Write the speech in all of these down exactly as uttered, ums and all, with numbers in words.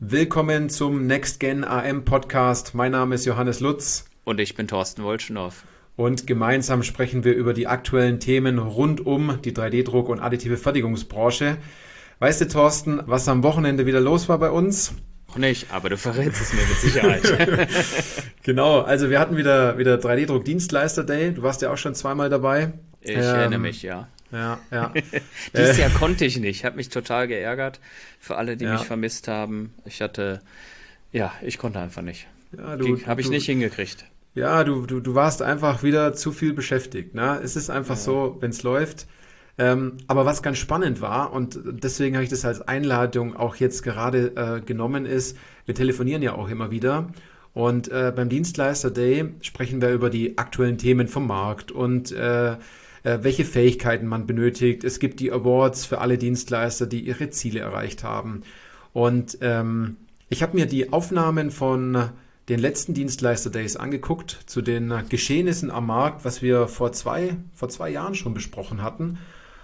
Willkommen zum NextGen A M Podcast. Mein Name ist Johannes Lutz. Und ich bin Thorsten Wolschenow. Und gemeinsam sprechen wir über die aktuellen Themen rund um die drei D Druck- und additive Fertigungsbranche. Weißt du, Thorsten, was am Wochenende wieder los war bei uns? Noch nicht, aber du verrätst es mir mit Sicherheit. Genau, also wir hatten wieder, wieder drei D Druck Dienstleister Day. Du warst ja auch schon zweimal dabei. Ich ähm, erinnere mich, ja. Ja, ja. Dieses Jahr konnte ich nicht. Hat mich total geärgert. Für alle, die ja. mich vermisst haben. Ich hatte, ja, ich konnte einfach nicht. Ja, du, Habe ich du, nicht hingekriegt. Ja, du, du, du warst einfach wieder zu viel beschäftigt. Ne? Es ist einfach ja. so, wenn es läuft. Ähm, aber was ganz spannend war, und deswegen habe ich das als Einladung auch jetzt gerade äh, genommen, ist, wir telefonieren ja auch immer wieder. Und äh, beim Dienstleister Day sprechen wir über die aktuellen Themen vom Markt und äh, welche Fähigkeiten man benötigt. Es gibt die Awards für alle Dienstleister, die ihre Ziele erreicht haben. Und ähm, ich habe mir die Aufnahmen von den letzten Dienstleister-Days angeguckt, zu den Geschehnissen am Markt, was wir vor zwei, vor zwei Jahren schon besprochen hatten.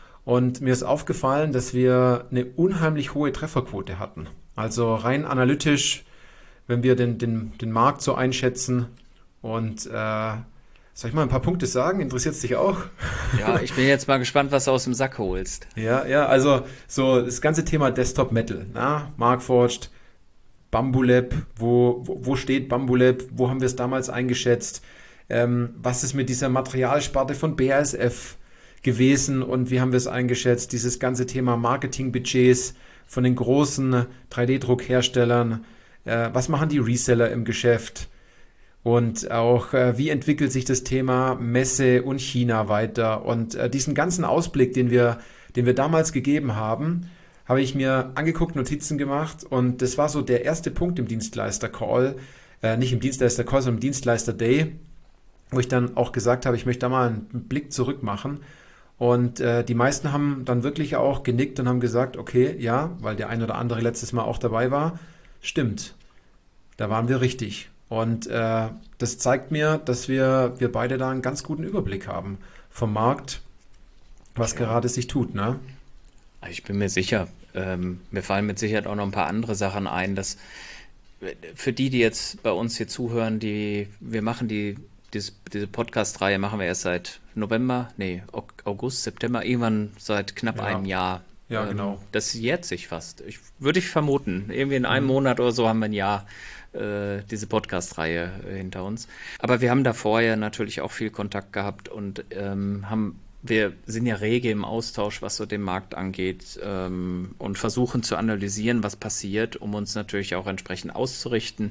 Und mir ist aufgefallen, dass wir eine unheimlich hohe Trefferquote hatten. Also rein analytisch, wenn wir den, den, den Markt so einschätzen. Und äh, soll ich mal ein paar Punkte sagen? Interessiert es dich auch? Ja, ich bin jetzt mal gespannt, was du aus dem Sack holst. Ja, ja, also so das ganze Thema Desktop Metal, na, Markforged, Bambulab, wo, wo, wo steht Bambulab, wo haben wir es damals eingeschätzt, ähm, was ist mit dieser Materialsparte von B A S F gewesen und wie haben wir es eingeschätzt, dieses ganze Thema Marketingbudgets von den großen drei D Druckherstellern, äh, was machen die Reseller im Geschäft? Und auch, äh, wie entwickelt sich das Thema Messe und China weiter? Und äh, diesen ganzen Ausblick, den wir, den wir damals gegeben haben, habe ich mir angeguckt, Notizen gemacht. Und das war so der erste Punkt im Dienstleister-Call, äh, nicht im Dienstleister-Call, sondern im Dienstleister-Day, wo ich dann auch gesagt habe, ich möchte da mal einen Blick zurück machen. Und äh, die meisten haben dann wirklich auch genickt und haben gesagt, okay, ja, weil der ein oder andere letztes Mal auch dabei war, stimmt, da waren wir richtig. Und äh, das zeigt mir, dass wir, wir beide da einen ganz guten Überblick haben vom Markt, was ja. gerade sich tut, ne? Ich bin mir sicher, ähm, mir fallen mit Sicherheit auch noch ein paar andere Sachen ein, dass für die, die jetzt bei uns hier zuhören, die wir machen die, diese, diese Podcast-Reihe machen wir erst seit November, nee, August, September, irgendwann seit knapp ja. einem Jahr. Ja, ähm, genau. Das jährt sich fast. Ich, würde ich vermuten. Irgendwie in einem mhm. Monat oder so haben wir ein Jahr diese Podcast-Reihe hinter uns. Aber wir haben da vorher natürlich auch viel Kontakt gehabt und ähm, haben, wir sind ja rege im Austausch, was so den Markt angeht ähm, und versuchen zu analysieren, was passiert, um uns natürlich auch entsprechend auszurichten.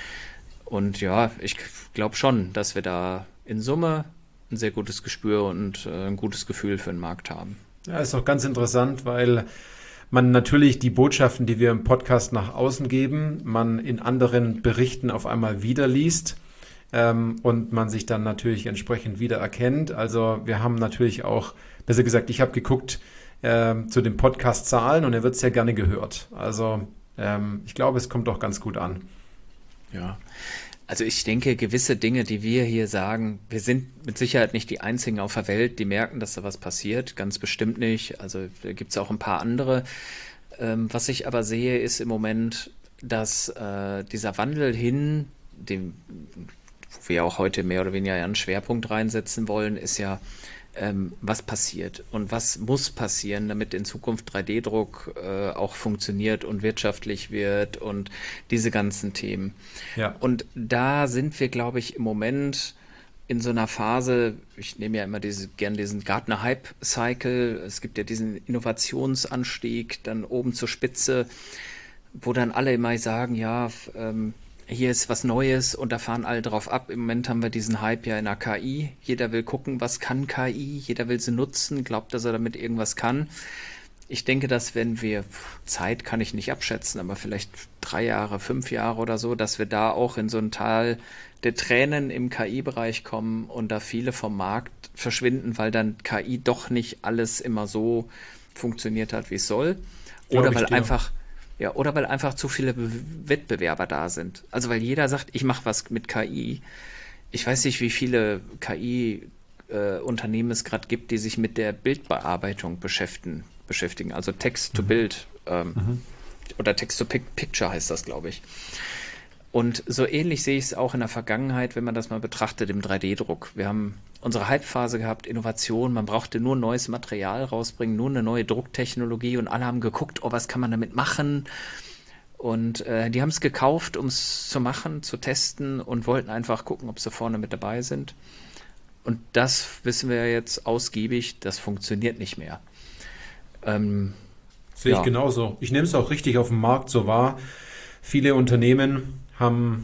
Und ja, ich glaube schon, dass wir da in Summe ein sehr gutes Gespür und äh, ein gutes Gefühl für den Markt haben. Ja, ist auch ganz interessant, weil man natürlich die Botschaften, die wir im Podcast nach außen geben, man in anderen Berichten auf einmal wieder liest ähm, und man sich dann natürlich entsprechend wieder erkennt. Also wir haben natürlich auch, besser gesagt, ich habe geguckt ähm, zu den Podcast-Zahlen und er wird sehr gerne gehört. Also ähm, ich glaube, es kommt auch ganz gut an. Ja, also ich denke, gewisse Dinge, die wir hier sagen, wir sind mit Sicherheit nicht die Einzigen auf der Welt, die merken, dass da was passiert, ganz bestimmt nicht. Also da gibt es auch ein paar andere. Ähm, was ich aber sehe, ist im Moment, dass äh, dieser Wandel hin, dem, wo wir auch heute mehr oder weniger einen Schwerpunkt reinsetzen wollen, ist ja, ähm, was passiert und was muss passieren, damit in Zukunft drei D Druck äh, auch funktioniert und wirtschaftlich wird und diese ganzen Themen. Ja. Und da sind wir, glaube ich, im Moment in so einer Phase, ich nehme ja immer diese, gern diesen Gartner-Hype-Cycle, es gibt ja diesen Innovationsanstieg, dann oben zur Spitze, wo dann alle immer sagen, ja, ähm, hier ist was Neues und da fahren alle drauf ab. Im Moment haben wir diesen Hype ja in der K I. Jeder will gucken, was kann K I. Jeder will sie nutzen, glaubt, dass er damit irgendwas kann. Ich denke, dass wenn wir, Zeit kann ich nicht abschätzen, aber vielleicht drei Jahre, fünf Jahre oder so, dass wir da auch in so ein Tal der Tränen im K I-Bereich kommen und da viele vom Markt verschwinden, weil dann K I doch nicht alles immer so funktioniert hat, wie es soll. Oder weil einfach... Ja, oder weil einfach zu viele Be- Wettbewerber da sind. Also weil jeder sagt, ich mache was mit K I. Ich weiß nicht, wie viele K I-Unternehmen äh, es gerade gibt, die sich mit der Bildbearbeitung beschäftigen, beschäftigen. Also Text to Bild. Ähm, mhm. oder Text-to-Picture heißt das, glaube ich. Und so ähnlich sehe ich es auch in der Vergangenheit, wenn man das mal betrachtet im drei D-Druck. Wir haben unsere Hype-Phase gehabt, Innovation, man brauchte nur neues Material rausbringen, nur eine neue Drucktechnologie und alle haben geguckt, oh, was kann man damit machen? Und äh, die haben es gekauft, um es zu machen, zu testen und wollten einfach gucken, ob sie vorne mit dabei sind. Und das wissen wir jetzt ausgiebig, das funktioniert nicht mehr. Ähm, Sehe ich ja, genauso. Ich nehme es auch richtig auf dem Markt so wahr. Viele Unternehmen haben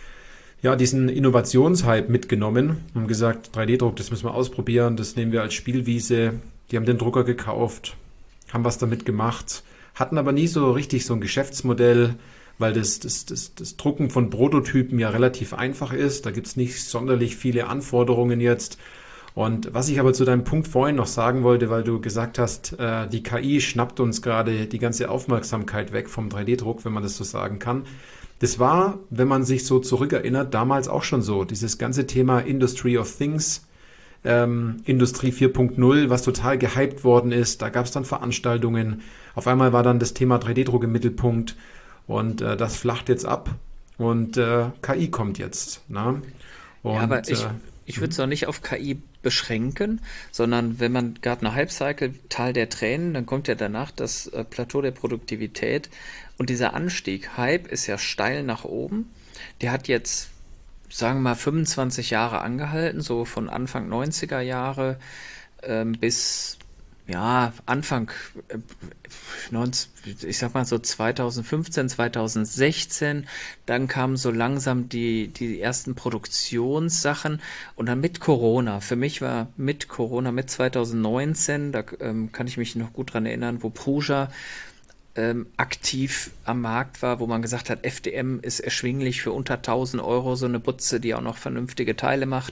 ja diesen Innovationshype mitgenommen und gesagt, drei D-Druck, das müssen wir ausprobieren, das nehmen wir als Spielwiese. Die haben den Drucker gekauft, haben was damit gemacht, hatten aber nie so richtig so ein Geschäftsmodell, weil das, das, das, das Drucken von Prototypen ja relativ einfach ist. Da gibt es nicht sonderlich viele Anforderungen jetzt. Und was ich aber zu deinem Punkt vorhin noch sagen wollte, weil du gesagt hast, äh, die K I schnappt uns gerade die ganze Aufmerksamkeit weg vom drei D-Druck, wenn man das so sagen kann. Das war, wenn man sich so zurückerinnert, damals auch schon so. Dieses ganze Thema Industry of Things, ähm, Industrie vier Punkt null, was total gehypt worden ist. Da gab es dann Veranstaltungen. Auf einmal war dann das Thema drei D-Druck im Mittelpunkt und äh, das flacht jetzt ab und äh, K I kommt jetzt. Ne? ja, aber Und ich, äh, ich würde es auch nicht auf K I beschränken, sondern wenn man Gartner Hype Cycle, Tal der Tränen, dann kommt ja danach das äh, Plateau der Produktivität und dieser Anstieg, Hype ist ja steil nach oben, der hat jetzt, sagen wir mal, fünfundzwanzig Jahre angehalten, so von Anfang neunziger Jahre ähm, bis ja, Anfang, äh, neunzig, ich sag mal so zweitausendfünfzehn, zweitausendsechzehn, dann kamen so langsam die, die ersten Produktionssachen und dann mit Corona. Für mich war mit Corona, mit zweitausendneunzehn, da ähm, kann ich mich noch gut dran erinnern, wo Prusa ähm, aktiv am Markt war, wo man gesagt hat, F D M ist erschwinglich für unter tausend Euro, so eine Butze, die auch noch vernünftige Teile macht.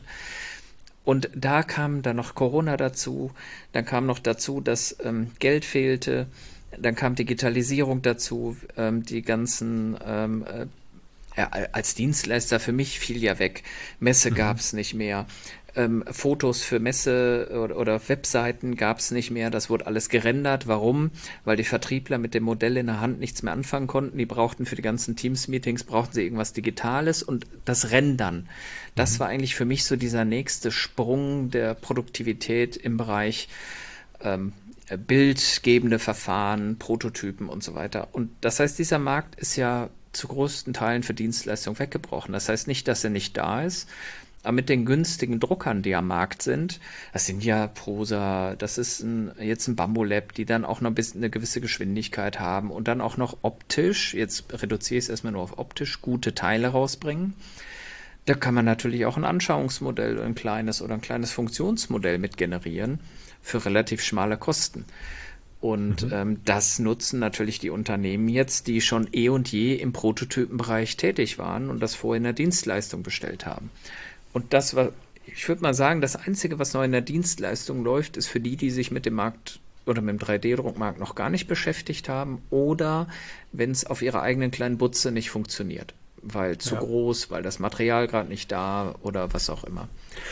Und da kam dann noch Corona dazu, dann kam noch dazu, dass ähm, Geld fehlte, dann kam Digitalisierung dazu, ähm, die ganzen, ähm, äh, ja, als Dienstleister für mich fiel ja weg, Messe gab es nicht mehr, ähm, Fotos für Messe oder, oder Webseiten gab es nicht mehr, das wurde alles gerendert. Warum? Weil die Vertriebler mit dem Modell in der Hand nichts mehr anfangen konnten, die brauchten für die ganzen Teams-Meetings, brauchten sie irgendwas Digitales und das Rendern. Das war eigentlich für mich so dieser nächste Sprung der Produktivität im Bereich ähm, bildgebende Verfahren, Prototypen und so weiter. Und das heißt, dieser Markt ist ja zu größten Teilen für Dienstleistungen weggebrochen. Das heißt nicht, dass er nicht da ist, aber mit den günstigen Druckern, die am Markt sind, das sind ja Prusa, das ist ein, jetzt ein Bambulab, die dann auch noch ein bisschen eine gewisse Geschwindigkeit haben und dann auch noch optisch, jetzt reduziere ich es erstmal nur auf optisch, gute Teile rausbringen. Da kann man natürlich auch ein Anschauungsmodell, ein kleines oder ein kleines Funktionsmodell mit generieren für relativ schmale Kosten. Und ähm, das nutzen natürlich die Unternehmen jetzt, die schon eh und je im Prototypenbereich tätig waren und das vorher in der Dienstleistung bestellt haben. Und das war, ich würde mal sagen, das Einzige, was noch in der Dienstleistung läuft, ist für die, die sich mit dem Markt oder mit dem drei D-Druckmarkt noch gar nicht beschäftigt haben oder wenn es auf ihrer eigenen kleinen Butze nicht funktioniert, weil zu ja. groß, weil das Material gerade nicht da oder was auch immer.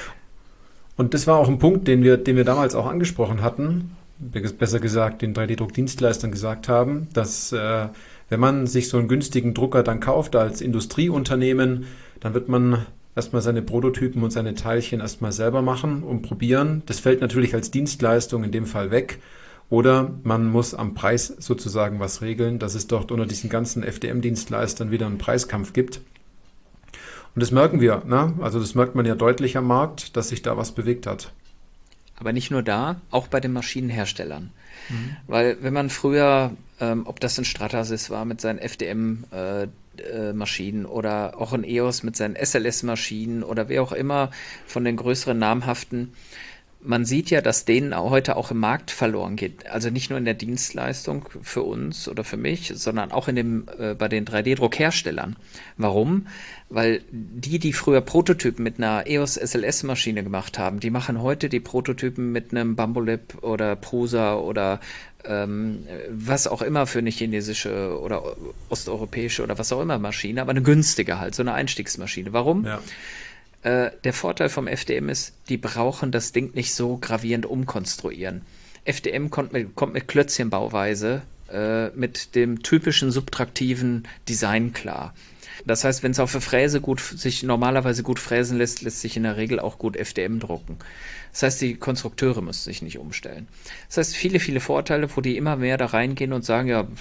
Und das war auch ein Punkt, den wir, den wir damals auch angesprochen hatten, besser gesagt den drei D-Druck-Dienstleistern gesagt haben, dass äh, wenn man sich so einen günstigen Drucker dann kauft als Industrieunternehmen, dann wird man erstmal seine Prototypen und seine Teilchen erstmal selber machen und probieren. Das fällt natürlich als Dienstleistung in dem Fall weg. Oder man muss am Preis sozusagen was regeln, dass es dort unter diesen ganzen F D M-Dienstleistern wieder einen Preiskampf gibt. Und das merken wir, ne? Also das merkt man ja deutlich am Markt, dass sich da was bewegt hat. Aber nicht nur da, auch bei den Maschinenherstellern. Mhm. Weil wenn man früher, ähm, ob das ein Stratasys war mit seinen F D M-Maschinen äh, oder auch ein E O S mit seinen S L S-Maschinen oder wer auch immer von den größeren namhaften, man sieht ja, dass denen heute auch im Markt verloren geht. Also nicht nur in der Dienstleistung für uns oder für mich, sondern auch in dem, äh, bei den drei D-Druckherstellern. Warum? Weil die, die früher Prototypen mit einer E O S S L S-Maschine gemacht haben, die machen heute die Prototypen mit einem Bambulab oder Prusa oder ähm, was auch immer für eine chinesische oder osteuropäische oder was auch immer Maschine, aber eine günstige halt, so eine Einstiegsmaschine. Warum? Ja. Der Vorteil vom F D M ist, die brauchen das Ding nicht so gravierend umkonstruieren. F D M kommt mit, kommt mit Klötzchenbauweise äh, mit dem typischen subtraktiven Design klar. Das heißt, wenn es auf der Fräse gut, sich normalerweise gut fräsen lässt, lässt sich in der Regel auch gut F D M drucken. Das heißt, die Konstrukteure müssen sich nicht umstellen. Das heißt, viele, viele Vorteile, wo die immer mehr da reingehen und sagen, ja,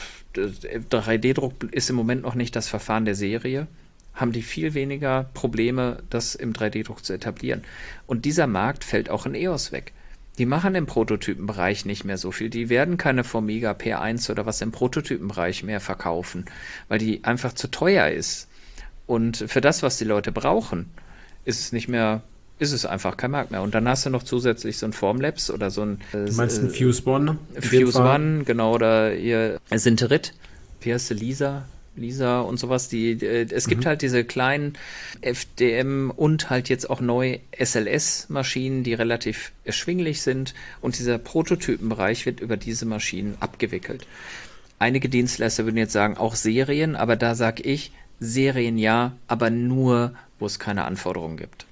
drei D Druck ist im Moment noch nicht das Verfahren der Serie, haben die viel weniger Probleme, das im drei D Druck zu etablieren. Und dieser Markt fällt auch in E O S weg. Die machen im Prototypenbereich nicht mehr so viel. Die werden keine Formiga P eins oder was im Prototypenbereich mehr verkaufen, weil die einfach zu teuer ist. Und für das, was die Leute brauchen, ist es nicht mehr, ist es einfach kein Markt mehr. Und dann hast du noch zusätzlich so ein Formlabs oder so ein Du meinst ein Fuse One? Fuse One, genau, oder ihr Sinterit, wie heißt sie, Lisa? Lisa und sowas, die, äh, es gibt mhm. halt diese kleinen F D M und halt jetzt auch neu S L S-Maschinen, die relativ erschwinglich sind, und dieser Prototypenbereich wird über diese Maschinen abgewickelt. Einige Dienstleister würden jetzt sagen, auch Serien, aber da sage ich, Serien ja, aber nur, wo es keine Anforderungen gibt.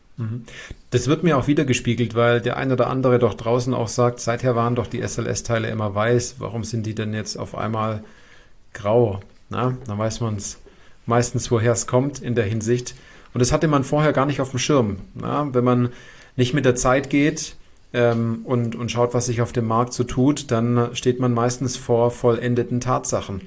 Das wird mir auch wieder gespiegelt, weil der ein oder andere doch draußen auch sagt, seither waren doch die S L S-Teile immer weiß, warum sind die denn jetzt auf einmal grau? Na, dann weiß man es meistens, woher es kommt in der Hinsicht. Und das hatte man vorher gar nicht auf dem Schirm. Na, wenn man nicht mit der Zeit geht ähm, und, und schaut, was sich auf dem Markt so tut, dann steht man meistens vor vollendeten Tatsachen,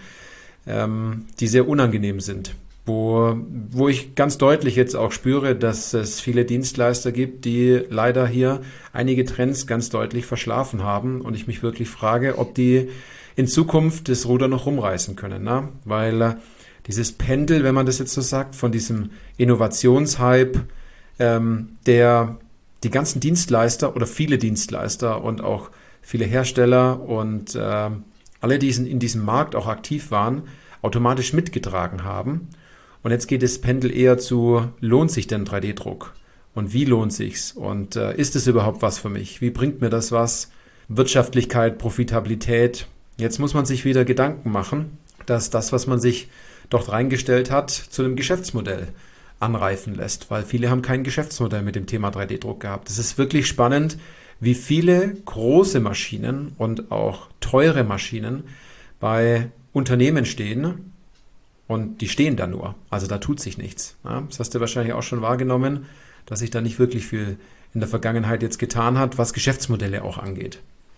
ähm, die sehr unangenehm sind. Wo, wo ich ganz deutlich jetzt auch spüre, dass es viele Dienstleister gibt, die leider hier einige Trends ganz deutlich verschlafen haben. Und ich mich wirklich frage, ob die in Zukunft das Ruder noch rumreißen können, ne? Weil äh, dieses Pendel, wenn man das jetzt so sagt, von diesem Innovationshype, ähm, der die ganzen Dienstleister oder viele Dienstleister und auch viele Hersteller und äh, alle, die in diesem Markt auch aktiv waren, automatisch mitgetragen haben. Und jetzt geht das Pendel eher zu, lohnt sich denn drei D Druck? Und wie lohnt sich's? Und äh, ist es überhaupt was für mich? Wie bringt mir das was? Wirtschaftlichkeit, Profitabilität. Jetzt muss man sich wieder Gedanken machen, dass das, was man sich dort reingestellt hat, zu einem Geschäftsmodell anreifen lässt, weil viele haben kein Geschäftsmodell mit dem Thema drei D Druck gehabt. Es ist wirklich spannend, wie viele große Maschinen und auch teure Maschinen bei Unternehmen stehen und die stehen da nur. Also da tut sich nichts. Ja, das hast du wahrscheinlich auch schon wahrgenommen, dass sich da nicht wirklich viel in der Vergangenheit jetzt getan hat, was Geschäftsmodelle auch angeht.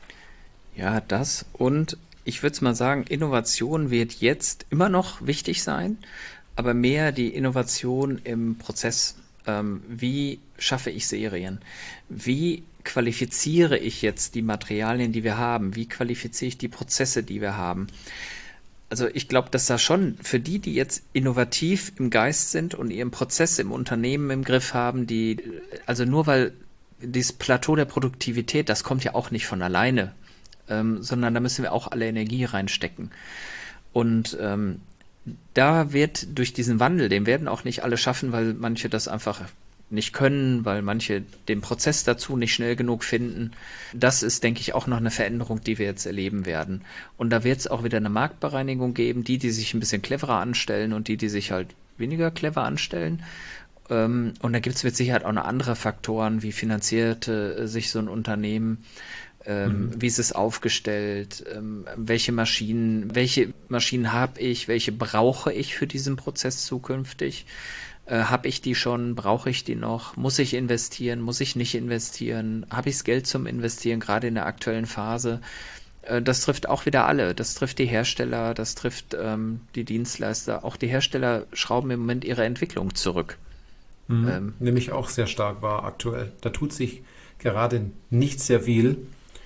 Ja, das, und ich würde es mal sagen, Innovation wird jetzt immer noch wichtig sein, aber mehr die Innovation im Prozess. Ähm, wie schaffe ich Serien? Wie qualifiziere ich jetzt die Materialien, die wir haben? Wie qualifiziere ich die Prozesse, die wir haben? Also ich glaube, dass da schon für die, die jetzt innovativ im Geist sind und ihren Prozess im Unternehmen im Griff haben, die, also nur weil dieses Plateau der Produktivität, das kommt ja auch nicht von alleine. Ähm, sondern da müssen wir auch alle Energie reinstecken. Und ähm, da wird durch diesen Wandel, den werden auch nicht alle schaffen, weil manche das einfach nicht können, weil manche den Prozess dazu nicht schnell genug finden. Das ist, denke ich, auch noch eine Veränderung, die wir jetzt erleben werden. Und da wird es auch wieder eine Marktbereinigung geben, die, die sich ein bisschen cleverer anstellen und die, die sich halt weniger clever anstellen. Ähm, und da gibt es mit Sicherheit auch noch andere Faktoren, wie finanziert äh, sich so ein Unternehmen, Ähm, mhm. wie ist es aufgestellt, ähm, welche Maschinen, welche Maschinen habe ich, welche brauche ich für diesen Prozess zukünftig? Äh, habe ich die schon, brauche ich die noch? Muss ich investieren, muss ich nicht investieren? Habe ich das Geld zum Investieren, gerade in der aktuellen Phase? Äh, das trifft auch wieder alle, das trifft die Hersteller, das trifft ähm, die Dienstleister. Auch die Hersteller schrauben im Moment ihre Entwicklung zurück. Mhm. Ähm, Nämlich auch sehr stark wahr aktuell. Da tut sich gerade nicht sehr viel.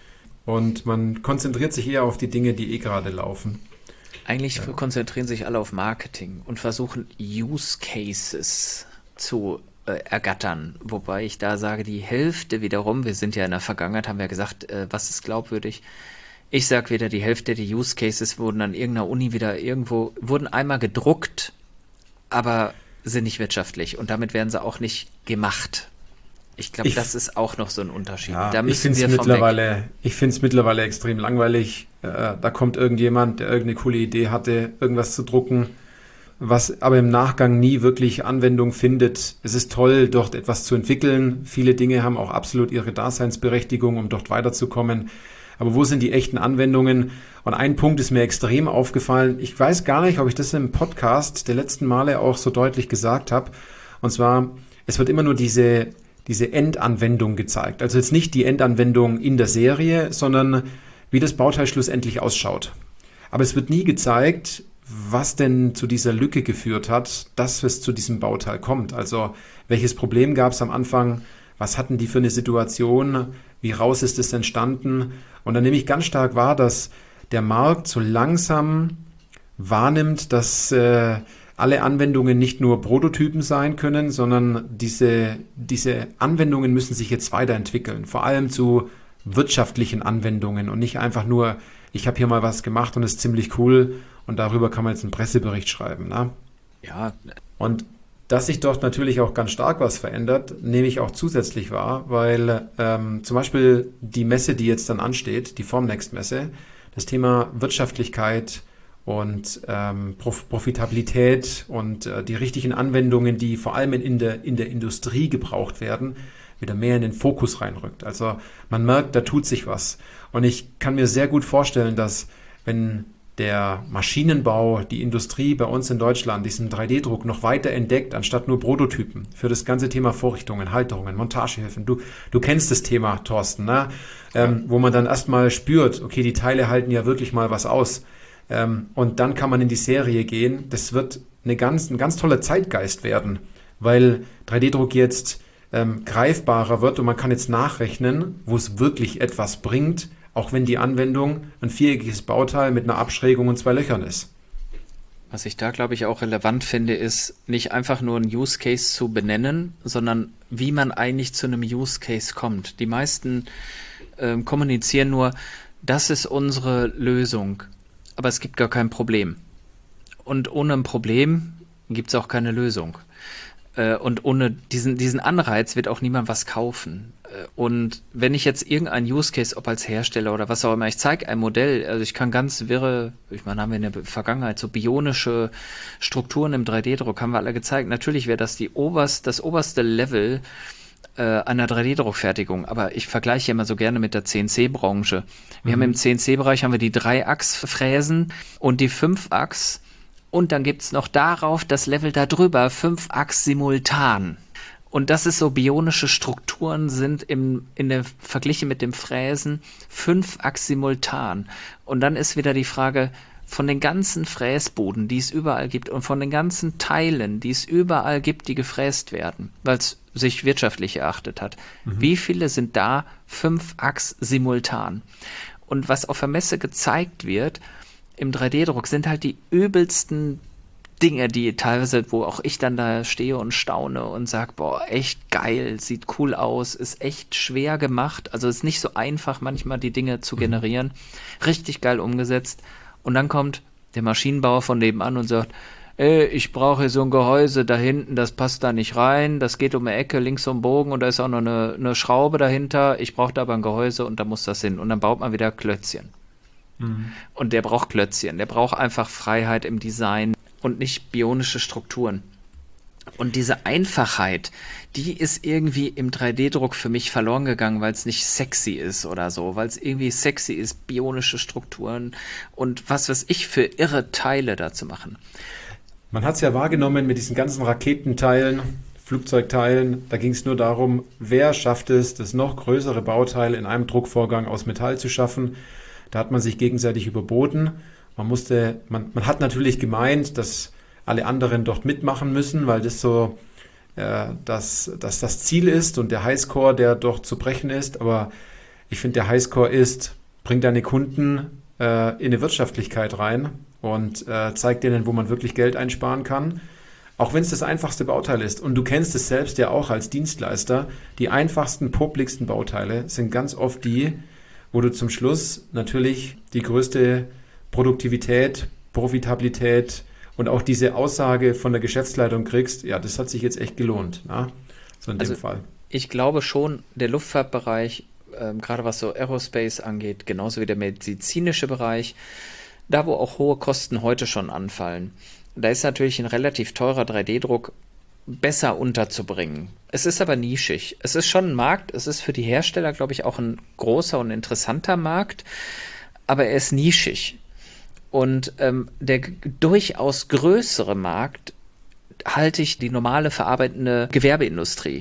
Und man konzentriert sich eher auf die Dinge, die eh gerade laufen. Eigentlich ja. konzentrieren sich alle auf Marketing und versuchen Use Cases zu äh, ergattern. Wobei ich da sage, die Hälfte wiederum, wir sind ja in der Vergangenheit, haben wir gesagt, äh, was ist glaubwürdig? Ich sage wieder, die Hälfte der Use Cases wurden an irgendeiner Uni wieder irgendwo, wurden einmal gedruckt, aber sind nicht wirtschaftlich. Und damit werden sie auch nicht gemacht. Ich glaube, das ist auch noch so ein Unterschied. Ja, da müssen ich finde es mittlerweile, ich finde es mittlerweile extrem langweilig. Äh, da kommt irgendjemand, der irgendeine coole Idee hatte, irgendwas zu drucken, was aber im Nachgang nie wirklich Anwendung findet. Es ist toll, dort etwas zu entwickeln. Viele Dinge haben auch absolut ihre Daseinsberechtigung, um dort weiterzukommen. aber wo sind die echten Anwendungen? Und ein Punkt ist mir extrem aufgefallen. Ich weiß gar nicht, ob ich das im Podcast der letzten Male auch so deutlich gesagt habe. Und zwar, es wird immer nur diese, diese Endanwendung gezeigt. Also jetzt nicht die Endanwendung in der Serie, sondern wie das Bauteil schlussendlich ausschaut. Aber es wird nie gezeigt, was denn zu dieser Lücke geführt hat, dass es zu diesem Bauteil kommt. Also welches Problem gab es am Anfang, was hatten die für eine Situation, wie raus ist es entstanden. Und dann nehme ich ganz stark wahr, dass der Markt so langsam wahrnimmt, dass äh, alle Anwendungen nicht nur Prototypen sein können, sondern diese, diese Anwendungen müssen sich jetzt weiterentwickeln, vor allem zu wirtschaftlichen Anwendungen und nicht einfach nur, ich habe hier mal was gemacht und es ist ziemlich cool und darüber kann man jetzt einen Pressebericht schreiben. Ne? Ja. Und dass sich dort natürlich auch ganz stark was verändert, nehme ich auch zusätzlich wahr, weil ähm, zum Beispiel die Messe, die jetzt dann ansteht, die Formnext-Messe, das Thema Wirtschaftlichkeit und ähm, Prof- Profitabilität und äh, die richtigen Anwendungen, die vor allem in der, in der Industrie gebraucht werden, wieder mehr in den Fokus reinrückt. Also man merkt, da tut sich was. Und ich kann mir sehr gut vorstellen, dass wenn der Maschinenbau, die Industrie bei uns in Deutschland diesen drei D Druck noch weiter entdeckt, anstatt nur Prototypen für das ganze Thema Vorrichtungen, Halterungen, Montagehilfen. Du, du kennst das Thema, Thorsten, ne? Ähm, wo man dann erstmal spürt, okay, die Teile halten ja wirklich mal was aus. Ähm, und dann kann man in die Serie gehen. Das wird eine ganz, ein ganz toller Zeitgeist werden, weil drei D Druck jetzt ähm, greifbarer wird und man kann jetzt nachrechnen, wo es wirklich etwas bringt, auch wenn die Anwendung ein viereckiges Bauteil mit einer Abschrägung und zwei Löchern ist. Was ich da, glaube ich, auch relevant finde, ist nicht einfach nur einen Use Case zu benennen, sondern wie man eigentlich zu einem Use Case kommt. Die meisten äh, kommunizieren nur, das ist unsere Lösung, aber es gibt gar kein Problem. Und ohne ein Problem gibt es auch keine Lösung. Äh, und ohne diesen, diesen Anreiz wird auch niemand was kaufen. Und wenn ich jetzt irgendein Use Case, ob als Hersteller oder was auch immer, ich zeige ein Modell, also ich kann ganz wirre, ich meine, haben wir in der Vergangenheit so bionische Strukturen im drei D Druck, haben wir alle gezeigt. Natürlich wäre das die oberst, das oberste Level äh, einer drei D Druckfertigung, aber ich vergleiche immer so gerne mit der C N C Branche. Wir mhm. haben im C N C Bereich haben wir die drei Achs Fräsen und die fünf Achs und dann gibt es noch darauf das Level darüber, fünf Achs simultan. Und das ist so, bionische Strukturen sind im, in der, verglichen mit dem Fräsen fünf Achs simultan. Und dann ist wieder die Frage, von den ganzen Fräsboden, die es überall gibt und von den ganzen Teilen, die es überall gibt, die gefräst werden, weil es sich wirtschaftlich erachtet hat, mhm. wie viele sind da fünf Achs simultan? Und was auf der Messe gezeigt wird im drei D Druck, sind halt die übelsten Dinge, die teilweise, wo auch ich dann da stehe und staune und sage, boah, echt geil, sieht cool aus, ist echt schwer gemacht, also ist nicht so einfach manchmal die Dinge zu generieren, richtig geil umgesetzt und dann kommt der Maschinenbauer von nebenan und sagt, ey, ich brauche hier so ein Gehäuse da hinten, das passt da nicht rein, das geht um eine Ecke, links um den Bogen und da ist auch noch eine, eine Schraube dahinter, ich brauche da aber ein Gehäuse und da muss das hin und dann baut man wieder Klötzchen. Mhm. Und der braucht Klötzchen, der braucht einfach Freiheit im Design und nicht bionische Strukturen. Und diese Einfachheit, die ist irgendwie im drei D Druck für mich verloren gegangen, weil es nicht sexy ist oder so, weil es irgendwie sexy ist, bionische Strukturen und was weiß ich für irre Teile da zu machen. Man hat es ja wahrgenommen mit diesen ganzen Raketenteilen, Flugzeugteilen, da ging es nur darum, wer schafft es, das noch größere Bauteil in einem Druckvorgang aus Metall zu schaffen. Da hat man sich gegenseitig überboten. Man musste, man, man hat natürlich gemeint, dass alle anderen dort mitmachen müssen, weil das so äh, dass, dass das Ziel ist und der Highscore, der dort zu brechen ist. Aber ich finde, der Highscore ist, bringt deine Kunden äh, in eine Wirtschaftlichkeit rein und äh, zeigt denen, wo man wirklich Geld einsparen kann. Auch wenn es das einfachste Bauteil ist. Und du kennst es selbst ja auch als Dienstleister. Die einfachsten, popligsten Bauteile sind ganz oft die, wo du zum Schluss natürlich die größte Produktivität, Profitabilität und auch diese Aussage von der Geschäftsleitung kriegst, ja, das hat sich jetzt echt gelohnt, na? So in also dem Fall. Ich glaube schon, der Luftfahrtbereich, ähm, gerade was so Aerospace angeht, genauso wie der medizinische Bereich, da wo auch hohe Kosten heute schon anfallen, da ist natürlich ein relativ teurer drei D Druck besser unterzubringen. Es ist aber nischig. Es ist schon ein Markt, es ist für die Hersteller, glaube ich, auch ein großer und interessanter Markt, aber er ist nischig. Und ähm, der g- durchaus größere Markt halte ich die normale verarbeitende Gewerbeindustrie.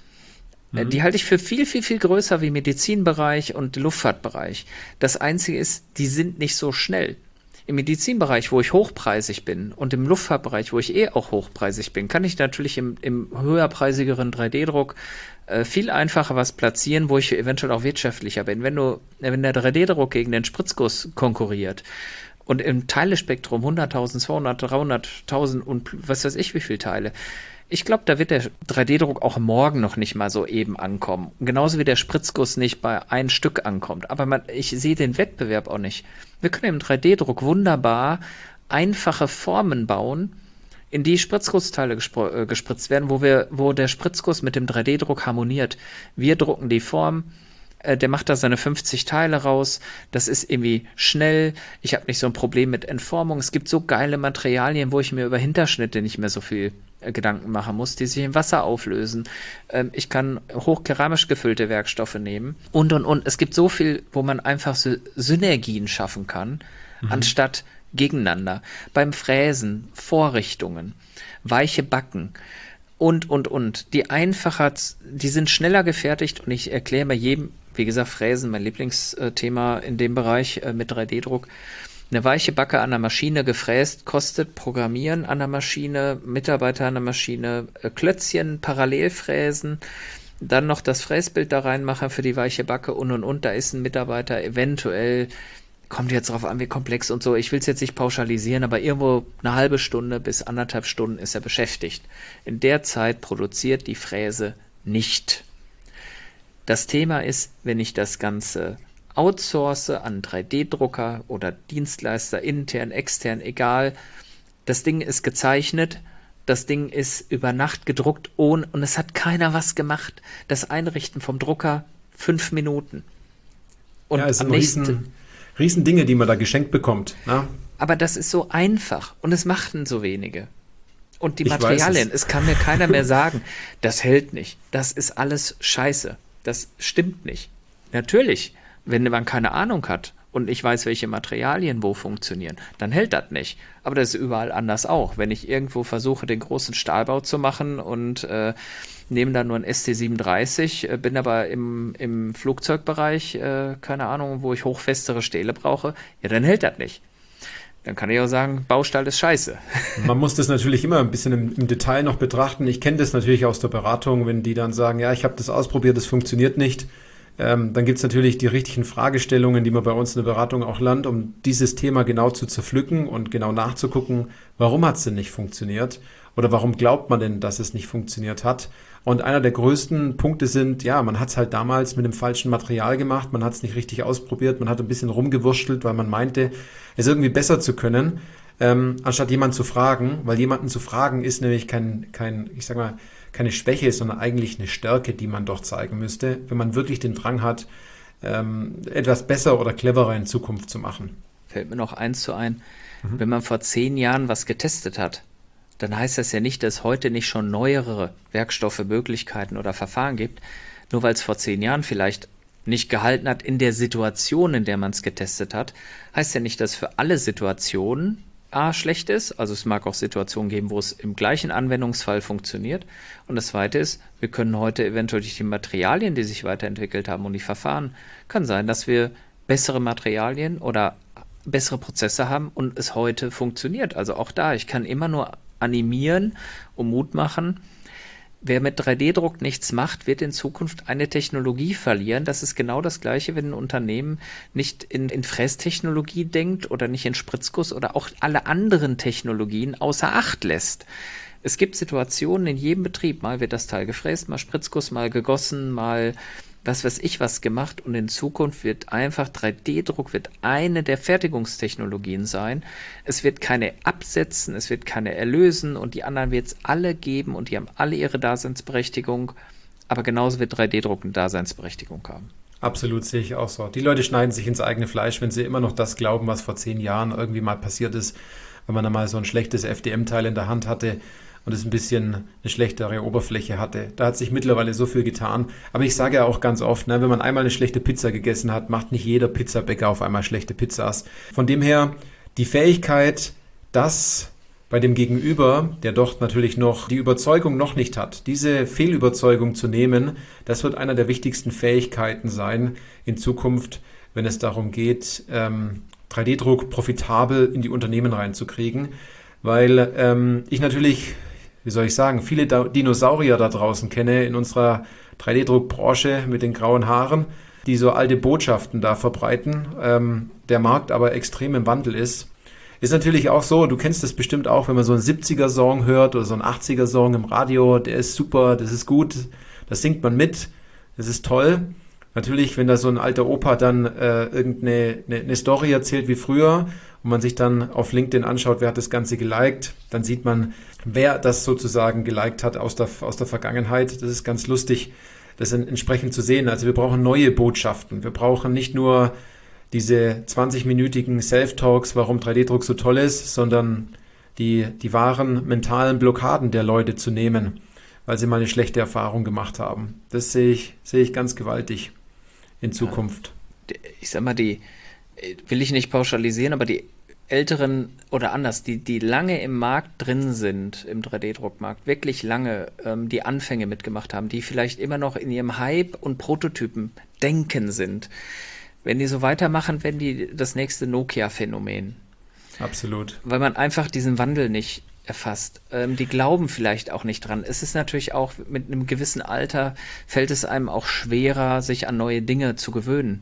Äh, Die Mhm. halte ich für viel, viel, viel größer wie Medizinbereich und Luftfahrtbereich. Das Einzige ist, die sind nicht so schnell. Im Medizinbereich, wo ich hochpreisig bin und im Luftfahrtbereich, wo ich eh auch hochpreisig bin, kann ich natürlich im, im höherpreisigeren drei D-Druck äh, viel einfacher was platzieren, wo ich eventuell auch wirtschaftlicher bin. Wenn du, wenn der drei D-Druck gegen den Spritzguss konkurriert und im Teilespektrum hunderttausend, zweihundert, dreihunderttausend und was weiß ich wie viele Teile, ich glaube, da wird der drei D-Druck auch morgen noch nicht mal so eben ankommen. Genauso wie der Spritzguss nicht bei ein Stück ankommt. Aber man, ich sehe den Wettbewerb auch nicht. Wir können im drei D-Druck wunderbar einfache Formen bauen, in die Spritzgussteile gespr äh, gespritzt werden, wo wir, wo der Spritzguss mit dem drei D-Druck harmoniert. Wir drucken die Form, äh, der macht da seine fünfzig Teile raus. Das ist irgendwie schnell. Ich habe nicht so ein Problem mit Entformung. Es gibt so geile Materialien, wo ich mir über Hinterschnitte nicht mehr so viel äh, Gedanken machen muss, die sich im Wasser auflösen. Ähm, ich kann hochkeramisch gefüllte Werkstoffe nehmen und und und. Es gibt so viel, wo man einfach Sy Synergien schaffen kann, anstatt gegeneinander. Beim Fräsen, Vorrichtungen, weiche Backen und, und, und. Die einfacher, die sind schneller gefertigt und ich erkläre bei jedem, wie gesagt, Fräsen, mein Lieblingsthema in dem Bereich äh, mit drei D-Druck. Eine weiche Backe an der Maschine gefräst kostet Programmieren an der Maschine, Mitarbeiter an der Maschine, äh, Klötzchen parallel fräsen, dann noch das Fräsbild da reinmachen für die weiche Backe und und und. Da ist ein Mitarbeiter eventuell, kommt jetzt drauf an, wie komplex und so. Ich will es jetzt nicht pauschalisieren, aber irgendwo eine halbe Stunde bis anderthalb Stunden ist er beschäftigt. In der Zeit produziert die Fräse nicht. Das Thema ist, wenn ich das Ganze outsource an drei D-Drucker oder Dienstleister, intern, extern, egal. Das Ding ist gezeichnet, das Ding ist über Nacht gedruckt ohne, und es hat keiner was gemacht. Das Einrichten vom Drucker, fünf Minuten. Und Ja, es am sind nächsten, riesen, riesen Dinge, die man da geschenkt bekommt. Ne? aber das ist so einfach und es machten so wenige. Und die Ich weiß Materialien, es. es kann mir keiner mehr sagen, das hält nicht. Das ist alles Scheiße. Das stimmt nicht. Natürlich, wenn man keine Ahnung hat und ich weiß, welche Materialien wo funktionieren, dann hält das nicht. Aber das ist überall anders auch. Wenn ich irgendwo versuche, den großen Stahlbau zu machen und äh, nehme dann nur ein S T siebenunddreißig, äh, bin aber im, im Flugzeugbereich, äh, keine Ahnung, wo ich hochfestere Stähle brauche, ja, dann hält das nicht. Dann kann ich auch sagen, Baustahl ist scheiße. Man muss das natürlich immer ein bisschen im, im Detail noch betrachten. Ich kenne das natürlich aus der Beratung, wenn die dann sagen, ja, ich habe das ausprobiert, das funktioniert nicht. Ähm, dann gibt es natürlich die richtigen Fragestellungen, die man bei uns in der Beratung auch lernt, um dieses Thema genau zu zerpflücken und genau nachzugucken, warum hat es denn nicht funktioniert oder warum glaubt man denn, dass es nicht funktioniert hat. Und einer der größten Punkte sind, ja, man hat es halt damals mit dem falschen Material gemacht, man hat es nicht richtig ausprobiert, man hat ein bisschen rumgewurschtelt, weil man meinte, es irgendwie besser zu können, ähm, anstatt jemanden zu fragen, weil jemanden zu fragen ist nämlich kein, kein, ich sag mal, keine Schwäche, sondern eigentlich eine Stärke, die man doch zeigen müsste, wenn man wirklich den Drang hat, ähm, etwas besser oder cleverer in Zukunft zu machen. Fällt mir noch eins zu ein, wenn man vor zehn Jahren was getestet hat, dann heißt das ja nicht, dass es heute nicht schon neuere Werkstoffe, Möglichkeiten oder Verfahren gibt, nur weil es vor zehn Jahren vielleicht nicht gehalten hat in der Situation, in der man es getestet hat, heißt ja nicht, dass für alle Situationen A schlecht ist. Also es mag auch Situationen geben, wo es im gleichen Anwendungsfall funktioniert. Und das Zweite ist, wir können heute eventuell durch die Materialien, die sich weiterentwickelt haben und die Verfahren, kann sein, dass wir bessere Materialien oder bessere Prozesse haben und es heute funktioniert. Also auch da, ich kann immer nur animieren und Mut machen. Wer mit drei D-Druck nichts macht, wird in Zukunft eine Technologie verlieren. Das ist genau das Gleiche, wenn ein Unternehmen nicht in, in Frästechnologie denkt oder nicht in Spritzguss oder auch alle anderen Technologien außer Acht lässt. Es gibt Situationen in jedem Betrieb, mal wird das Teil gefräst, mal Spritzguss, mal gegossen, mal was weiß ich was gemacht und in Zukunft wird einfach drei D-Druck wird eine der Fertigungstechnologien sein. Es wird keine absetzen, es wird keine erlösen und die anderen wird es alle geben und die haben alle ihre Daseinsberechtigung, aber genauso wird drei D-Druck eine Daseinsberechtigung haben. Absolut, sehe ich auch so. Die Leute schneiden sich ins eigene Fleisch, wenn sie immer noch das glauben, was vor zehn Jahren irgendwie mal passiert ist, wenn man da mal so ein schlechtes F D M-Teil in der Hand hatte und es ein bisschen eine schlechtere Oberfläche hatte. Da hat sich mittlerweile so viel getan. Aber ich sage ja auch ganz oft, ne, wenn man einmal eine schlechte Pizza gegessen hat, macht nicht jeder Pizzabäcker auf einmal schlechte Pizzas. Von dem her die Fähigkeit, dass bei dem Gegenüber, der doch natürlich noch die Überzeugung noch nicht hat, diese Fehlüberzeugung zu nehmen, das wird einer der wichtigsten Fähigkeiten sein in Zukunft, wenn es darum geht, ähm, drei D Druck profitabel in die Unternehmen reinzukriegen, weil ähm, ich natürlich, wie soll ich sagen, viele da- Dinosaurier da draußen kenne in unserer drei D Druck Branche mit den grauen Haaren, die so alte Botschaften da verbreiten, ähm, der Markt aber extrem im Wandel ist. Ist natürlich auch so, du kennst das bestimmt auch, wenn man so einen siebziger-Song hört oder so einen achtziger-Song im Radio, der ist super, das ist gut, das singt man mit, das ist toll. Natürlich, wenn da so ein alter Opa dann äh, irgendeine eine, eine Story erzählt wie früher und man sich dann auf LinkedIn anschaut, wer hat das Ganze geliked, dann sieht man, wer das sozusagen geliked hat aus der, aus der Vergangenheit. Das ist ganz lustig, das entsprechend zu sehen. Also wir brauchen neue Botschaften. Wir brauchen nicht nur diese zwanzig-minütigen Self-Talks, warum drei D Druck so toll ist, sondern die, die wahren mentalen Blockaden der Leute zu nehmen, weil sie mal eine schlechte Erfahrung gemacht haben. Das sehe ich, sehe ich ganz gewaltig in Zukunft. Ich sag mal, die will ich nicht pauschalisieren, aber die Älteren oder anders, die, die lange im Markt drin sind, im drei D Druckmarkt, wirklich lange ähm, die Anfänge mitgemacht haben, die vielleicht immer noch in ihrem Hype und Prototypen denken sind. Wenn die so weitermachen, werden die das nächste Nokia-Phänomen. Absolut. Weil man einfach diesen Wandel nicht erfasst. Ähm, die glauben vielleicht auch nicht dran. Es ist natürlich auch, mit einem gewissen Alter fällt es einem auch schwerer, sich an neue Dinge zu gewöhnen.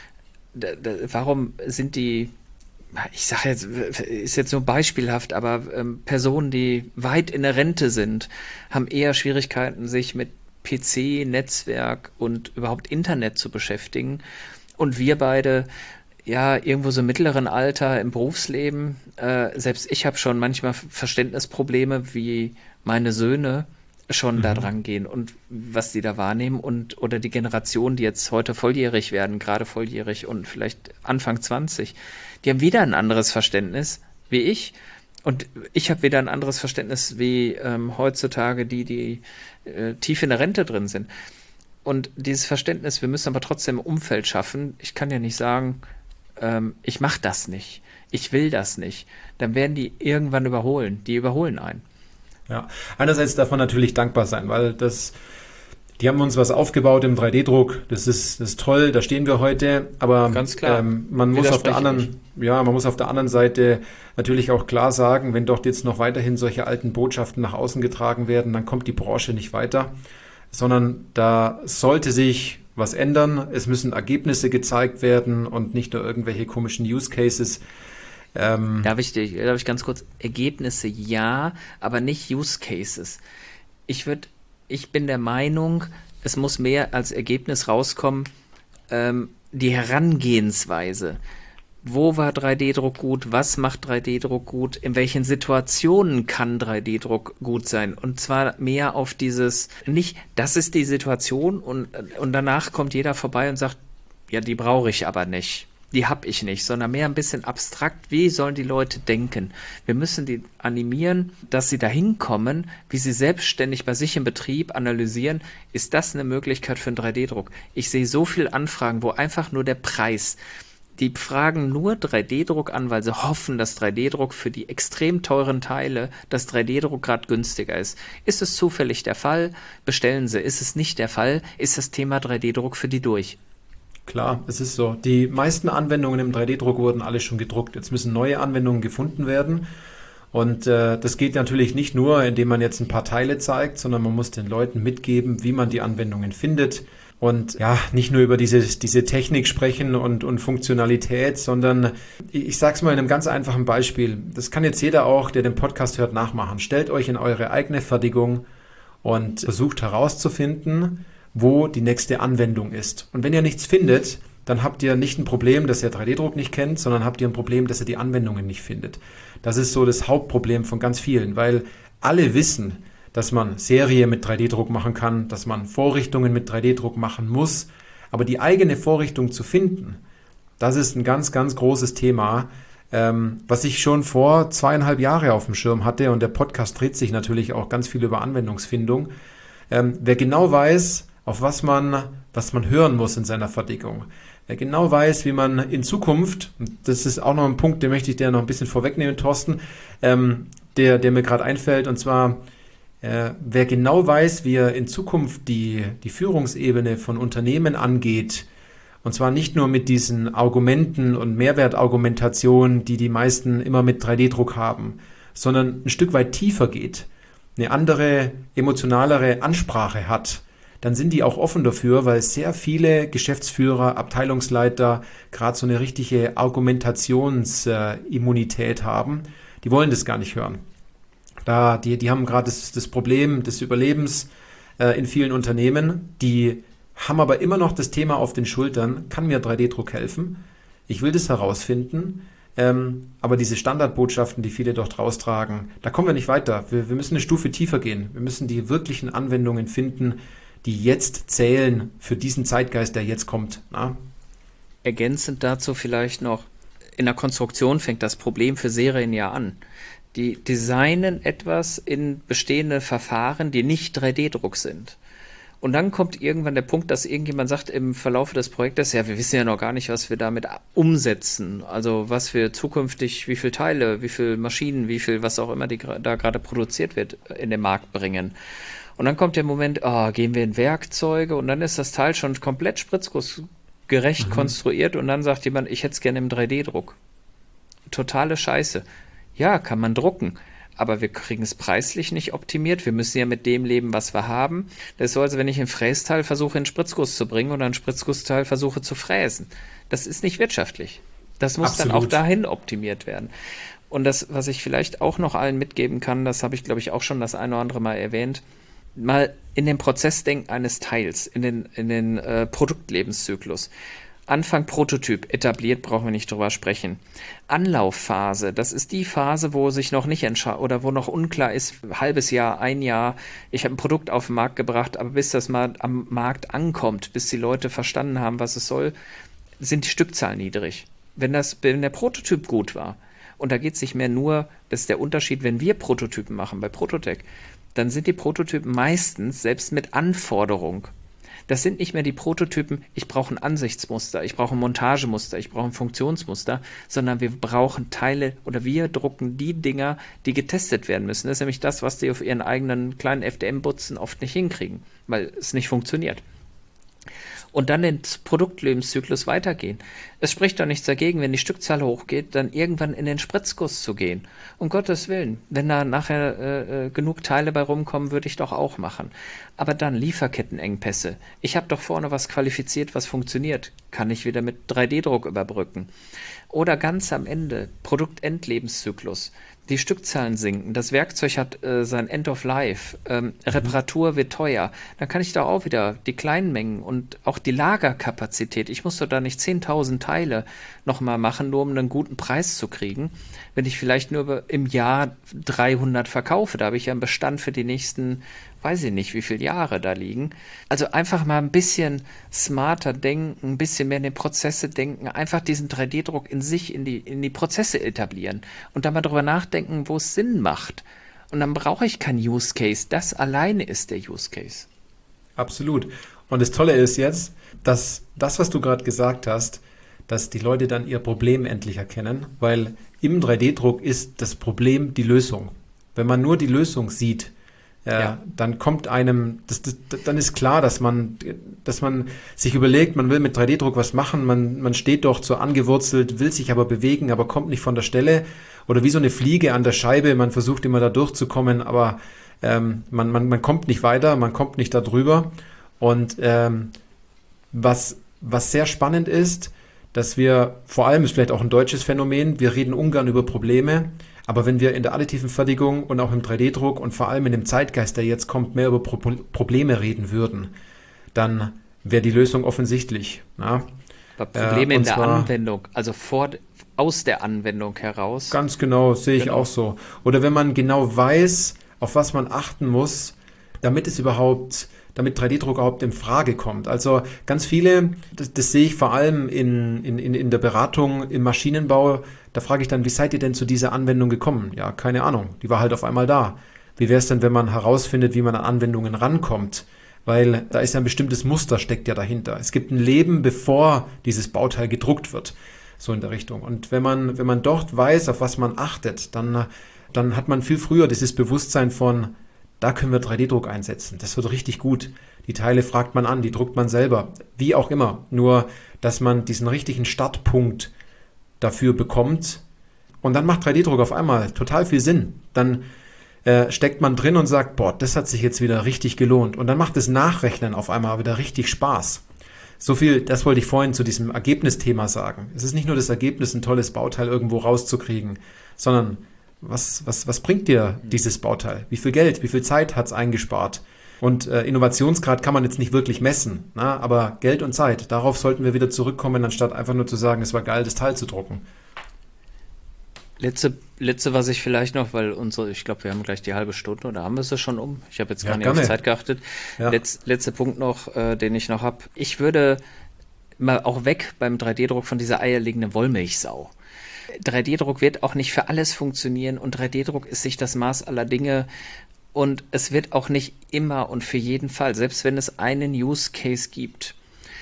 Da, da, warum sind die, ich sage jetzt, ist jetzt nur beispielhaft, aber ähm, Personen, die weit in der Rente sind, haben eher Schwierigkeiten, sich mit P C, Netzwerk und überhaupt Internet zu beschäftigen. Und wir beide, ja, irgendwo so im mittleren Alter im Berufsleben, äh, selbst ich habe schon manchmal Verständnisprobleme, wie meine Söhne schon mhm. da dran gehen und was die da wahrnehmen und oder die Generation, die jetzt heute volljährig werden, gerade volljährig und vielleicht Anfang zwanzig, die haben wieder ein anderes Verständnis wie ich. Und ich habe wieder ein anderes Verständnis wie ähm, heutzutage die, die äh, tief in der Rente drin sind. Und dieses Verständnis, wir müssen aber trotzdem ein Umfeld schaffen. Ich kann ja nicht sagen, ähm, ich mache das nicht, ich will das nicht. Dann werden die irgendwann überholen. Die überholen einen. Ja, einerseits darf man natürlich dankbar sein, weil das, die haben uns was aufgebaut im drei D Druck. Das ist, das ist toll, da stehen wir heute. Aber ganz klar. Ähm, man muss auf der anderen, ja, man muss auf der anderen Seite natürlich auch klar sagen, wenn dort jetzt noch weiterhin solche alten Botschaften nach außen getragen werden, dann kommt die Branche nicht weiter. Sondern da sollte sich was ändern. Es müssen Ergebnisse gezeigt werden und nicht nur irgendwelche komischen Use Cases. Ähm darf ich, darf ich ganz kurz, Ergebnisse ja, aber nicht Use Cases. Ich würde, ich bin der Meinung, es muss mehr als Ergebnis rauskommen, ähm, die Herangehensweise. Wo war drei D Druck gut? Was macht drei D Druck gut? In welchen Situationen kann drei D Druck gut sein? Und zwar mehr auf dieses, nicht, das ist die Situation und, und danach kommt jeder vorbei und sagt, ja, die brauche ich aber nicht. Die habe ich nicht, sondern mehr ein bisschen abstrakt. Wie sollen die Leute denken? Wir müssen die animieren, dass sie dahin kommen, wie sie selbstständig bei sich im Betrieb analysieren, ist das eine Möglichkeit für einen drei D Druck? Ich sehe so viele Anfragen, wo einfach nur der Preis, die fragen nur drei D Druck an, weil sie hoffen, dass drei D Druck für die extrem teuren Teile, dass drei D Druck gerade günstiger ist. Ist es zufällig der Fall? Bestellen sie. Ist es nicht der Fall? Ist das Thema drei D Druck für die durch? Klar, es ist so. Die meisten Anwendungen im drei D Druck wurden alle schon gedruckt. Jetzt müssen neue Anwendungen gefunden werden. Und äh, das geht natürlich nicht nur, indem man jetzt ein paar Teile zeigt, sondern man muss den Leuten mitgeben, wie man die Anwendungen findet. Und ja, nicht nur über diese, diese Technik sprechen und, und Funktionalität, sondern ich sage es mal in einem ganz einfachen Beispiel. Das kann jetzt jeder auch, der den Podcast hört, nachmachen. Stellt euch in eure eigene Fertigung und versucht herauszufinden, wo die nächste Anwendung ist. Und wenn ihr nichts findet, dann habt ihr nicht ein Problem, dass ihr drei D Druck nicht kennt, sondern habt ihr ein Problem, dass ihr die Anwendungen nicht findet. Das ist so das Hauptproblem von ganz vielen, weil alle wissen, dass man Serie mit drei D Druck machen kann, dass man Vorrichtungen mit drei D Druck machen muss. Aber die eigene Vorrichtung zu finden, das ist ein ganz, ganz großes Thema, Ähm, was ich schon vor zweieinhalb Jahre auf dem Schirm hatte, und der Podcast dreht sich natürlich auch ganz viel über Anwendungsfindung. Ähm, wer genau weiß, auf was man, was man hören muss in seiner Fertigung, wer genau weiß, wie man in Zukunft, und das ist auch noch ein Punkt, den möchte ich dir noch ein bisschen vorwegnehmen, Thorsten, ähm, der, der mir gerade einfällt, und zwar, äh, wer genau weiß, wie er in Zukunft die, die Führungsebene von Unternehmen angeht, und zwar nicht nur mit diesen Argumenten und Mehrwertargumentationen, die die meisten immer mit drei D-Druck haben, sondern ein Stück weit tiefer geht, eine andere, emotionalere Ansprache hat, dann sind die auch offen dafür, weil sehr viele Geschäftsführer, Abteilungsleiter gerade so eine richtige Argumentationsimmunität haben. Die wollen das gar nicht hören. Da, die, die haben gerade das, das Problem des Überlebens äh, in vielen Unternehmen, die haben aber immer noch das Thema auf den Schultern, kann mir drei D-Druck helfen? Ich will das herausfinden, ähm, aber diese Standardbotschaften, die viele dort raustragen, da kommen wir nicht weiter. Wir, wir müssen eine Stufe tiefer gehen. Wir müssen die wirklichen Anwendungen finden, die jetzt zählen für diesen Zeitgeist, der jetzt kommt. Na? Ergänzend dazu vielleicht noch, in der Konstruktion fängt das Problem für Serien ja an. Die designen etwas in bestehende Verfahren, die nicht drei D-Druck sind. Und dann kommt irgendwann der Punkt, dass irgendjemand sagt im Verlauf des Projektes, ja, wir wissen ja noch gar nicht, was wir damit umsetzen. Also was wir zukünftig, wie viele Teile, wie viele Maschinen, wie viel, was auch immer die da gerade produziert wird, in den Markt bringen. Und dann kommt der Moment, oh, gehen wir in Werkzeuge, und dann ist das Teil schon komplett spritzgussgerecht mhm. konstruiert, und dann sagt jemand, ich hätte es gerne im drei D-Druck. Totale Scheiße. Ja, kann man drucken. Aber wir kriegen es preislich nicht optimiert. Wir müssen ja mit dem leben, was wir haben. Das ist so, als wenn ich ein Frästeil versuche, in Spritzguss zu bringen oder ein Spritzgussteil versuche zu fräsen. Das ist nicht wirtschaftlich. Das muss Absolut. Dann auch dahin optimiert werden. Und das, was ich vielleicht auch noch allen mitgeben kann, das habe ich, glaube ich, auch schon das eine oder andere Mal erwähnt, mal in den Prozessdenken eines Teils, in den, in den äh, Produktlebenszyklus. Anfang Prototyp etabliert, brauchen wir nicht drüber sprechen. Anlaufphase, das ist die Phase, wo sich noch nicht entscheidet oder wo noch unklar ist, halbes Jahr, ein Jahr, ich habe ein Produkt auf den Markt gebracht, aber bis das mal am Markt ankommt, bis die Leute verstanden haben, was es soll, sind die Stückzahlen niedrig. Wenn, das, wenn der Prototyp gut war, und da geht es nicht mehr nur, das ist der Unterschied, wenn wir Prototypen machen bei Prototech, dann sind die Prototypen meistens selbst mit Anforderung. Das sind nicht mehr die Prototypen, ich brauche ein Ansichtsmuster, ich brauche ein Montagemuster, ich brauche ein Funktionsmuster, sondern wir brauchen Teile oder wir drucken die Dinger, die getestet werden müssen. Das ist nämlich das, was die auf ihren eigenen kleinen F D M-Butzen oft nicht hinkriegen, weil es nicht funktioniert. Und dann den Produktlebenszyklus weitergehen. Es spricht doch nichts dagegen, wenn die Stückzahl hochgeht, dann irgendwann in den Spritzguss zu gehen. Um Gottes Willen, wenn da nachher äh, genug Teile bei rumkommen, würde ich doch auch machen. Aber dann Lieferkettenengpässe. Ich habe doch vorne was qualifiziert, was funktioniert. Kann ich wieder mit drei D-Druck überbrücken. Oder ganz am Ende, Produktendlebenszyklus. Die Stückzahlen sinken, das Werkzeug hat äh, sein End of Life, ähm, Reparatur wird teuer, dann kann ich da auch wieder die kleinen Mengen und auch die Lagerkapazität, ich muss doch da nicht zehntausend Teile nochmal machen, nur um einen guten Preis zu kriegen, wenn ich vielleicht nur im Jahr dreihundert verkaufe, da habe ich ja einen Bestand für die nächsten, weiß ich nicht, wie viele Jahre da liegen. Also einfach mal ein bisschen smarter denken, ein bisschen mehr in die Prozesse denken, einfach diesen drei D-Druck in sich, in die, in die Prozesse etablieren und dann mal drüber nachdenken, wo es Sinn macht. Und dann brauche ich keinen Use Case. Das alleine ist der Use Case. Absolut. Und das Tolle ist jetzt, dass das, was du gerade gesagt hast, dass die Leute dann ihr Problem endlich erkennen, weil im drei D-Druck ist das Problem die Lösung. Wenn man nur die Lösung sieht, Ja, ja. dann kommt einem, das, das, dann ist klar, dass man, dass man sich überlegt, man will mit drei D-Druck was machen, man, man steht dort so angewurzelt, will sich aber bewegen, aber kommt nicht von der Stelle oder wie so eine Fliege an der Scheibe, man versucht immer da durchzukommen, aber ähm, man, man, man kommt nicht weiter, man kommt nicht da drüber. Und ähm, was, was sehr spannend ist, dass wir, vor allem ist vielleicht auch ein deutsches Phänomen, wir reden ungern über Probleme, aber wenn wir in der additiven Fertigung und auch im drei D-Druck und vor allem in dem Zeitgeist, der jetzt kommt, mehr über Pro- Probleme reden würden, dann wäre die Lösung offensichtlich. Ja? Aber Probleme äh, in der Anwendung, also vor, aus der Anwendung heraus. Ganz genau, sehe ich genau. auch so. Oder wenn man genau weiß, auf was man achten muss, damit es überhaupt, damit drei D-Druck überhaupt in Frage kommt. Also ganz viele, das, das sehe ich vor allem in, in, in der Beratung, im Maschinenbau, Da frage ich dann, wie seid ihr denn zu dieser Anwendung gekommen? Ja, keine Ahnung, die war halt auf einmal da. Wie wäre es denn, wenn man herausfindet, wie man an Anwendungen rankommt? Weil da ist ja ein bestimmtes Muster, steckt ja dahinter. Es gibt ein Leben, bevor dieses Bauteil gedruckt wird, so in der Richtung. Und wenn man, wenn man dort weiß, auf was man achtet, dann, dann hat man viel früher dieses Bewusstsein von, da können wir drei D Druck einsetzen. Das wird richtig gut. Die Teile fragt man an, die druckt man selber. Wie auch immer. Nur, dass man diesen richtigen Startpunkt dafür bekommt. Und dann macht drei D Druck auf einmal total viel Sinn. Dann äh, steckt man drin und sagt, boah, das hat sich jetzt wieder richtig gelohnt. Und dann macht das Nachrechnen auf einmal wieder richtig Spaß. So viel, das wollte ich vorhin zu diesem Ergebnisthema sagen. Es ist nicht nur das Ergebnis, ein tolles Bauteil irgendwo rauszukriegen, sondern was, was, was bringt dir dieses Bauteil? Wie viel Geld, wie viel Zeit hat es eingespart? Und äh, Innovationsgrad kann man jetzt nicht wirklich messen, na? Aber Geld und Zeit, darauf sollten wir wieder zurückkommen, anstatt einfach nur zu sagen, es war geil, das Teil zu drucken. Letzte, letzte, was ich vielleicht noch, weil unsere, ich glaube, wir haben gleich die halbe Stunde oder haben wir es schon um? Ich habe jetzt gar Ja, nicht auf gerne. Zeit geachtet. Ja. Letz, letzter Punkt noch, äh, den ich noch habe. Ich würde mal auch weg beim drei D Druck von dieser eierlegenden Wollmilchsau. drei D Druck wird auch nicht für alles funktionieren und drei D Druck ist nicht das Maß aller Dinge und es wird auch nicht immer und für jeden Fall, selbst wenn es einen Use Case gibt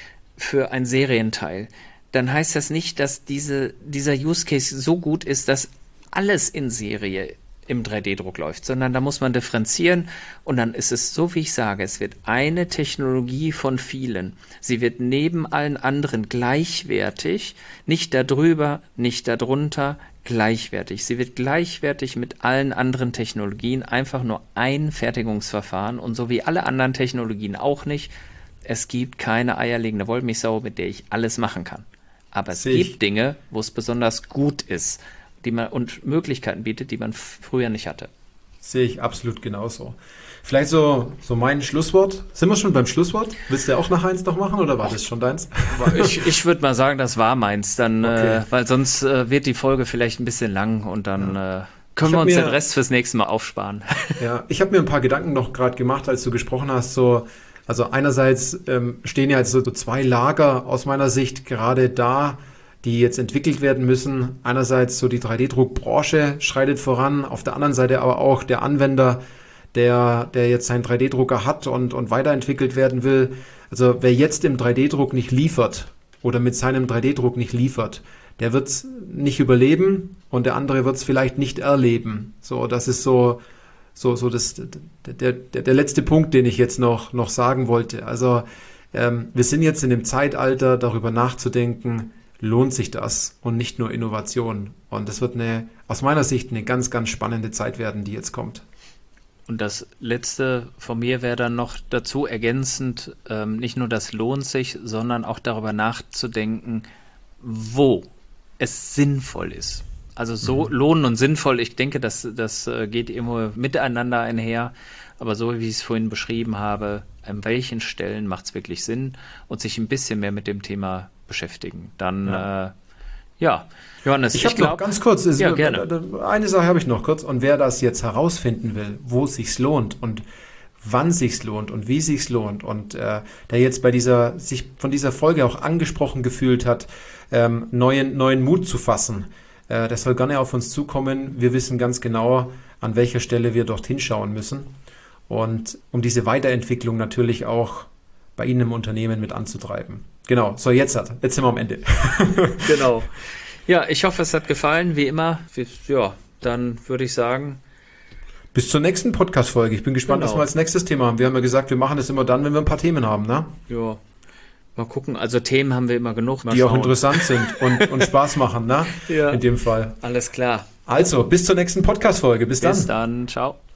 für ein Serienteil, dann heißt das nicht, dass diese, dieser Use Case so gut ist, dass alles in Serie im drei D Druck läuft, sondern da muss man differenzieren und dann ist es so, wie ich sage, es wird eine Technologie von vielen. Sie wird neben allen anderen gleichwertig, nicht darüber, nicht darunter, gleichwertig. Sie wird gleichwertig mit allen anderen Technologien, einfach nur ein Fertigungsverfahren und so wie alle anderen Technologien auch nicht. Es gibt keine eierlegende Wollmilchsau, mit der ich alles machen kann. Aber es Sehe ich. gibt Dinge, wo es besonders gut ist, die man und Möglichkeiten bietet, die man früher nicht hatte. Sehe ich absolut genauso. Vielleicht so, so mein Schlusswort. Sind wir schon beim Schlusswort? Willst du auch noch eins noch machen oder war das schon deins? Ich, ich würde mal sagen, das war meins, dann, Okay. äh, weil sonst äh, wird die Folge vielleicht ein bisschen lang und dann äh, können Ich wir hab uns mir- den Rest fürs nächste Mal aufsparen. Ja, ich habe mir ein paar Gedanken noch gerade gemacht, als du gesprochen hast. So, also einerseits ähm, stehen ja jetzt so zwei Lager aus meiner Sicht gerade da, die jetzt entwickelt werden müssen. Einerseits so die drei D Druckbranche schreitet voran, auf der anderen Seite aber auch der Anwender, der, der jetzt seinen drei D Drucker hat und, und weiterentwickelt werden will. Also wer jetzt im drei D Druck nicht liefert oder mit seinem drei D Druck nicht liefert, der wird es nicht überleben und der andere wird es vielleicht nicht erleben. So, das ist so, so, so das, der, der, der letzte Punkt, den ich jetzt noch, noch sagen wollte. Also ähm, wir sind jetzt in dem Zeitalter, darüber nachzudenken, lohnt sich das und nicht nur Innovation. Und das wird eine, aus meiner Sicht eine ganz, ganz spannende Zeit werden, die jetzt kommt. Und das Letzte von mir wäre dann noch dazu ergänzend, ähm, nicht nur das lohnt sich, sondern auch darüber nachzudenken, wo es sinnvoll ist. Also so Mhm. lohnen und sinnvoll, ich denke, das, das äh, geht immer miteinander einher, aber so wie ich es vorhin beschrieben habe, an welchen Stellen macht es wirklich Sinn und sich ein bisschen mehr mit dem Thema beschäftigen. Dann, Ja. äh, ja, Johannes, Ich ich, habe noch glaube, ganz kurz, ist, Ja, gerne. eine Sache habe ich noch kurz. Und wer das jetzt herausfinden will, wo es sich lohnt und wann sich's lohnt und wie sich's lohnt und äh, der jetzt bei dieser sich von dieser Folge auch angesprochen gefühlt hat, ähm, neuen neuen Mut zu fassen, äh, der soll gerne auf uns zukommen. Wir wissen ganz genau, an welcher Stelle wir dort hinschauen müssen und um diese Weiterentwicklung natürlich auch bei Ihnen im Unternehmen mit anzutreiben. Genau. So jetzt hat jetzt sind wir am Ende. Genau. Ja, ich hoffe, es hat gefallen, wie immer. Wir- Ja, dann würde ich sagen, Bis zur nächsten Podcast-Folge. Ich bin gespannt, Genau. was wir als nächstes Thema haben. Wir haben ja gesagt, wir machen das immer dann, wenn wir ein paar Themen haben, ne? ja, mal gucken. Also Themen haben wir immer genug. Mal Die auch schauen. interessant sind und, und Spaß machen, ne? Ja. In dem Fall. Alles klar. Also, bis zur nächsten Podcast-Folge. Bis dann. Bis dann. Ciao.